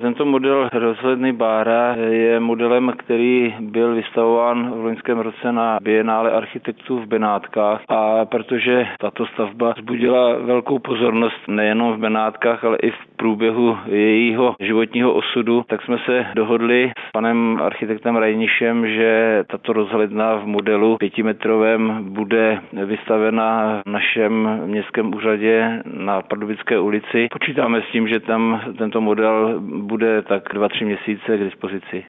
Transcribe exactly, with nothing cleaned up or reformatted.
Tento model rozhledny Bára je modelem, který byl vystavován v loňském roce na Bienále architektů v Benátkách, a protože tato stavba vzbudila velkou pozornost nejenom v Benátkách, ale i v průběhu jejího životního osudu, tak jsme se dohodli s panem architektem Rajnišem, že tato rozhledna v modelu pětimetrovém bude vystavena v našem městském úřadě na Pardubické ulici. Počítáme s tím, že tam tento model bude tak dva, tři měsíce k dispozici.